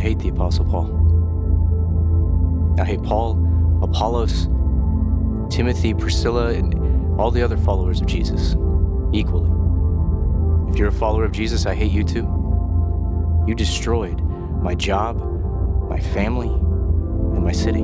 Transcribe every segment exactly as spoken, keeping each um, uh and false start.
hate the Apostle Paul. I hate Paul, Apollos, Timothy, Priscilla, and all the other followers of Jesus equally. If you're a follower of Jesus, I hate you too. You destroyed my job, my family, and my city.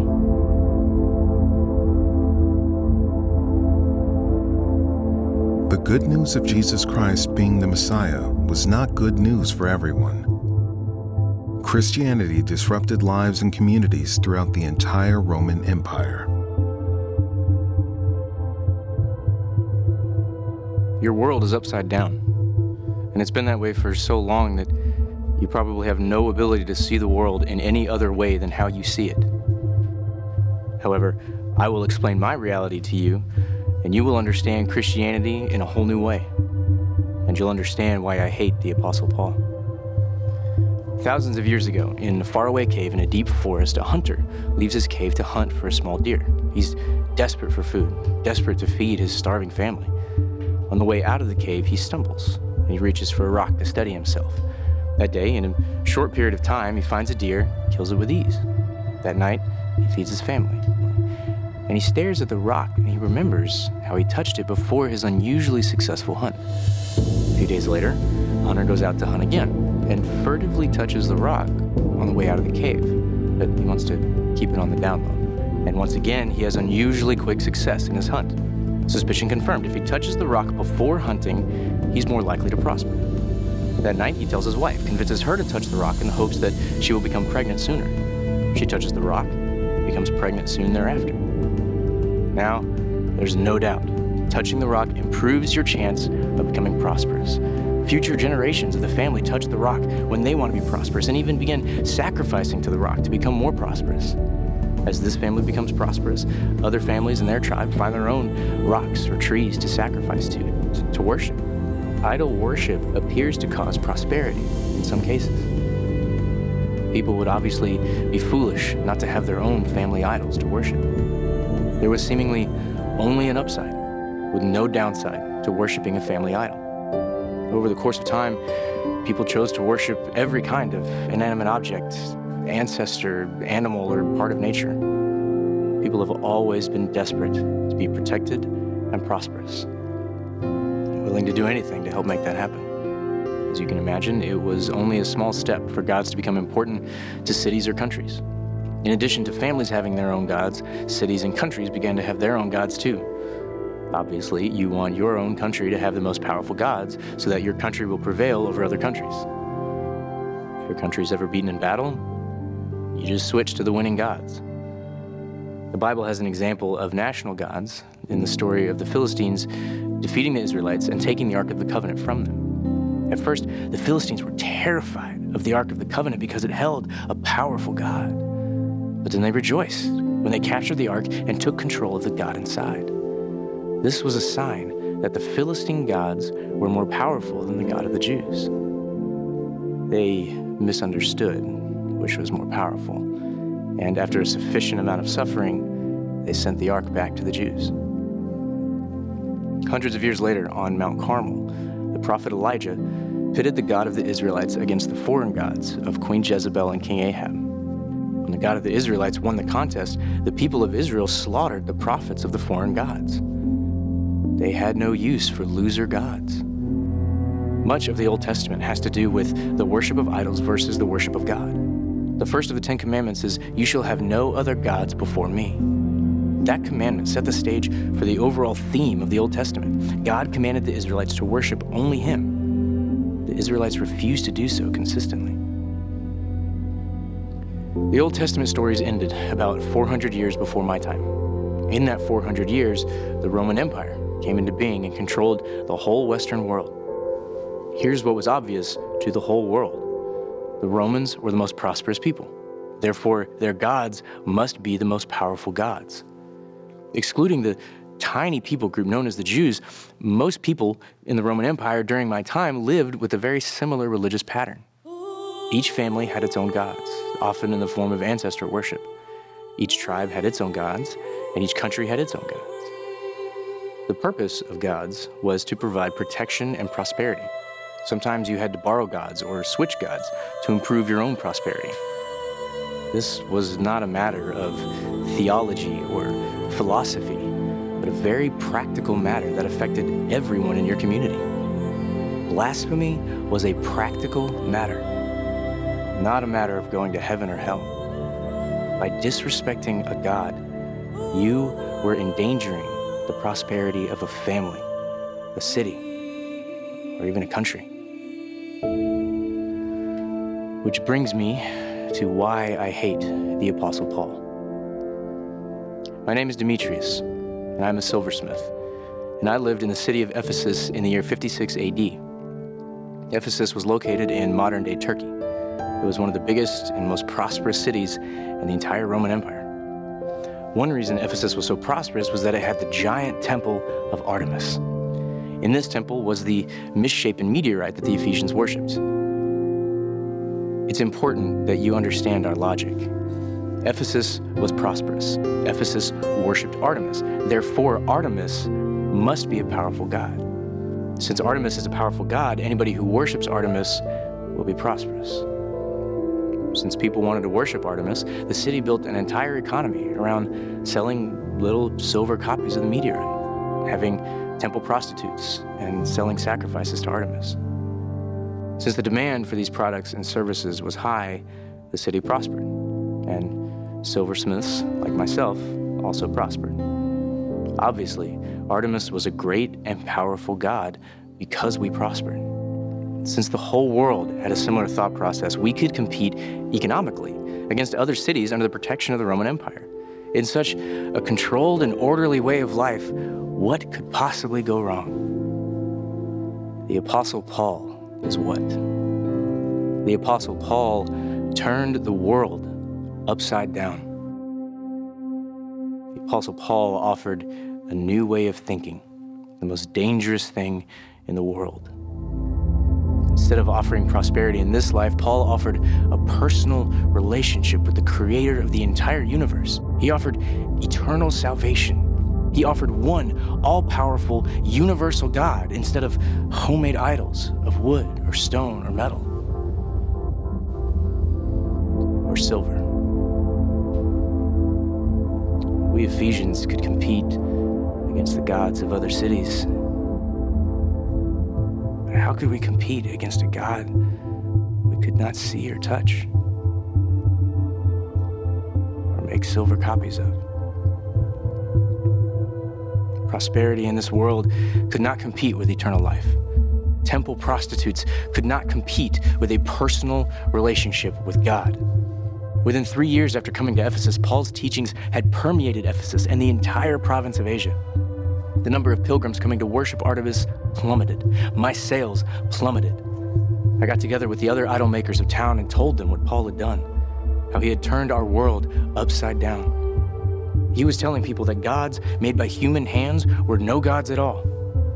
The good news of Jesus Christ being the Messiah was not good news for everyone. Christianity disrupted lives and communities throughout the entire Roman Empire. Your world is upside down, and it's been that way for so long that you probably have no ability to see the world in any other way than how you see it. However, I will explain my reality to you, and you will understand Christianity in a whole new way, and you'll understand why I hate the Apostle Paul. Thousands of years ago, in a faraway cave in a deep forest, a hunter leaves his cave to hunt for a small deer. He's desperate for food, desperate to feed his starving family. On the way out of the cave, he stumbles, and he reaches for a rock to steady himself. That day, in a short period of time, he finds a deer, kills it with ease. That night, he feeds his family. And he stares at the rock, and he remembers how he touched it before his unusually successful hunt. A few days later, the hunter goes out to hunt again, and furtively touches the rock on the way out of the cave, but he wants to keep it on the down low. And once again, he has unusually quick success in his hunt. Suspicion confirmed. If he touches the rock before hunting, he's more likely to prosper. That night, he tells his wife, convinces her to touch the rock in the hopes that she will become pregnant sooner. She touches the rock, becomes pregnant soon thereafter. Now, there's no doubt, touching the rock improves your chance of becoming prosperous. Future generations of the family touch the rock when they want to be prosperous and even begin sacrificing to the rock to become more prosperous. As this family becomes prosperous, other families in their tribe find their own rocks or trees to sacrifice to, to worship. Idol worship appears to cause prosperity in some cases. People would obviously be foolish not to have their own family idols to worship. There was seemingly only an upside, with no downside, to worshiping a family idol. Over the course of time, people chose to worship every kind of inanimate object, ancestor, animal, or part of nature. People have always been desperate to be protected and prosperous, willing to do anything to help make that happen. As you can imagine, it was only a small step for gods to become important to cities or countries. In addition to families having their own gods, cities and countries began to have their own gods too. Obviously, you want your own country to have the most powerful gods so that your country will prevail over other countries. If your country's ever beaten in battle, you just switch to the winning gods. The Bible has an example of national gods in the story of the Philistines defeating the Israelites and taking the Ark of the Covenant from them. At first, the Philistines were terrified of the Ark of the Covenant because it held a powerful God. But then they rejoiced when they captured the Ark and took control of the God inside. This was a sign that the Philistine gods were more powerful than the God of the Jews. They misunderstood which was more powerful, and after a sufficient amount of suffering, they sent the Ark back to the Jews. Hundreds of years later, on Mount Carmel, the prophet Elijah pitted the God of the Israelites against the foreign gods of Queen Jezebel and King Ahab. When the God of the Israelites won the contest, the people of Israel slaughtered the prophets of the foreign gods. They had no use for loser gods. Much of the Old Testament has to do with the worship of idols versus the worship of God. The first of the Ten Commandments is, "You shall have no other gods before me." That commandment set the stage for the overall theme of the Old Testament. God commanded the Israelites to worship only Him. The Israelites refused to do so consistently. The Old Testament stories ended about four hundred years before my time. In that four hundred years, the Roman Empire came into being and controlled the whole Western world. Here's what was obvious to the whole world. The Romans were the most prosperous people. Therefore, their gods must be the most powerful gods. Excluding the tiny people group known as the Jews, most people in the Roman Empire during my time lived with a very similar religious pattern. Each family had its own gods, often in the form of ancestor worship. Each tribe had its own gods, and each country had its own gods. The purpose of gods was to provide protection and prosperity. Sometimes you had to borrow gods or switch gods to improve your own prosperity. This was not a matter of theology or philosophy, but a very practical matter that affected everyone in your community. Blasphemy was a practical matter, not a matter of going to heaven or hell. By disrespecting a God, you were endangering the prosperity of a family, a city, or even a country. Which brings me to why I hate the Apostle Paul. My name is Demetrius, and I'm a silversmith, and I lived in the city of Ephesus in the year fifty-six A D. Ephesus was located in modern-day Turkey. It was one of the biggest and most prosperous cities in the entire Roman Empire. One reason Ephesus was so prosperous was that it had the giant temple of Artemis. In this temple was the misshapen meteorite that the Ephesians worshipped. It's important that you understand our logic. Ephesus was prosperous. Ephesus worshipped Artemis. Therefore, Artemis must be a powerful god. Since Artemis is a powerful god, anybody who worships Artemis will be prosperous. Since people wanted to worship Artemis, the city built an entire economy around selling little silver copies of the meteorite, having temple prostitutes, and selling sacrifices to Artemis. Since the demand for these products and services was high, the city prospered, and silversmiths like myself also prospered. Obviously, Artemis was a great and powerful god because we prospered. Since the whole world had a similar thought process, we could compete economically against other cities under the protection of the Roman Empire. In such a controlled and orderly way of life, what could possibly go wrong? The Apostle Paul is what? The Apostle Paul turned the world upside down. The Apostle Paul offered a new way of thinking, the most dangerous thing in the world. Instead of offering prosperity in this life, Paul offered a personal relationship with the creator of the entire universe. He offered eternal salvation. He offered one all-powerful, universal God instead of homemade idols of wood or stone or metal or silver. We Ephesians could compete against the gods of other cities. But how could we compete against a God we could not see or touch or make silver copies of? Prosperity in this world could not compete with eternal life. Temple prostitutes could not compete with a personal relationship with God. Within three years after coming to Ephesus, Paul's teachings had permeated Ephesus and the entire province of Asia. The number of pilgrims coming to worship Artemis plummeted. My sales plummeted. I got together with the other idol makers of town and told them what Paul had done, how he had turned our world upside down. He was telling people that gods made by human hands were no gods at all.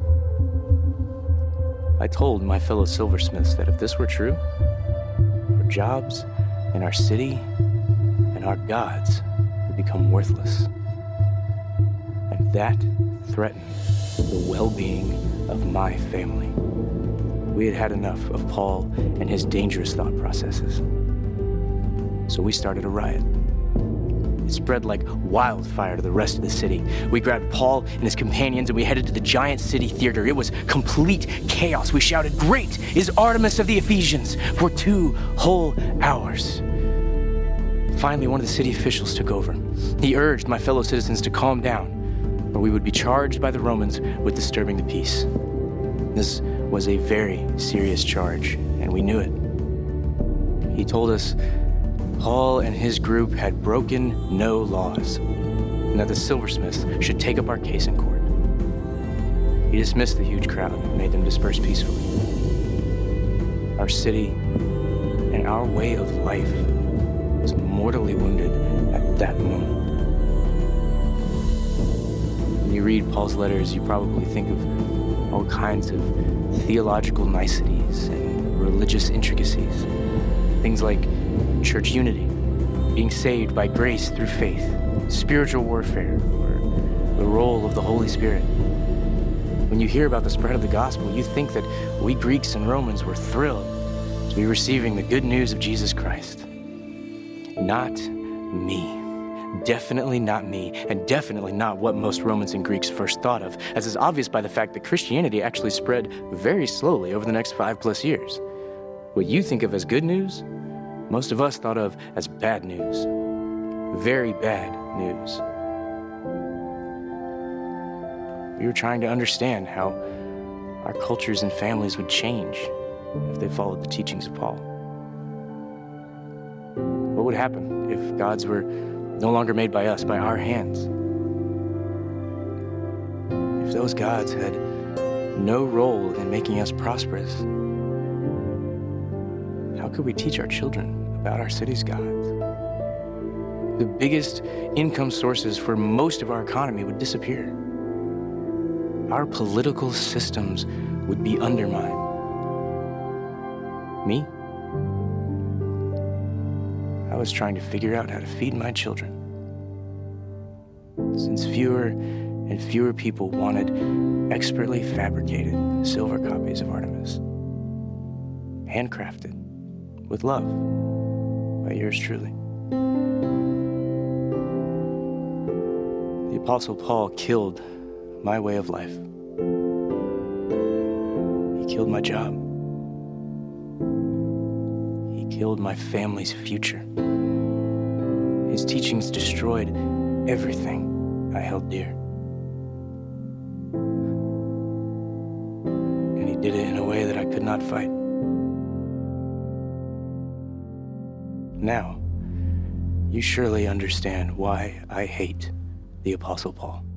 I told my fellow silversmiths that if this were true, our jobs and our city and our gods would become worthless. And that threatened the well-being of my family. We had had enough of Paul and his dangerous thought processes. So we started a riot. It spread like wildfire to the rest of the city. We grabbed Paul and his companions and we headed to the giant city theater. It was complete chaos. We shouted, "Great is Artemis of the Ephesians," for two whole hours. Finally, one of the city officials took over. He urged my fellow citizens to calm down, or we would be charged by the Romans with disturbing the peace. This was a very serious charge, and we knew it. He told us Paul and his group had broken no laws, and that the silversmiths should take up our case in court. He dismissed the huge crowd and made them disperse peacefully. Our city and our way of life was mortally wounded at that moment. When you read Paul's letters, you probably think of all kinds of theological niceties and religious intricacies. Things like church unity, being saved by grace through faith, spiritual warfare, or the role of the Holy Spirit. When you hear about the spread of the gospel, you think that we Greeks and Romans were thrilled to be receiving the good news of Jesus Christ. Not me. Definitely not me, and definitely not what most Romans and Greeks first thought of, as is obvious by the fact that Christianity actually spread very slowly over the next five plus years. What you think of as good news, most of us thought of as bad news. Very bad news. We were trying to understand how our cultures and families would change if they followed the teachings of Paul. What would happen if gods were no longer made by us, by our hands? If those gods had no role in making us prosperous, how could we teach our children about our city's gods? The biggest income sources for most of our economy would disappear. Our political systems would be undermined. Me? I was trying to figure out how to feed my children. Since fewer and fewer people wanted expertly fabricated silver copies of Artemis, handcrafted with love by yours truly. The Apostle Paul killed my way of life. He killed my job. He killed my family's future. His teachings destroyed everything I held dear. And he did it in a way that I could not fight. Now, you surely understand why I hate the Apostle Paul.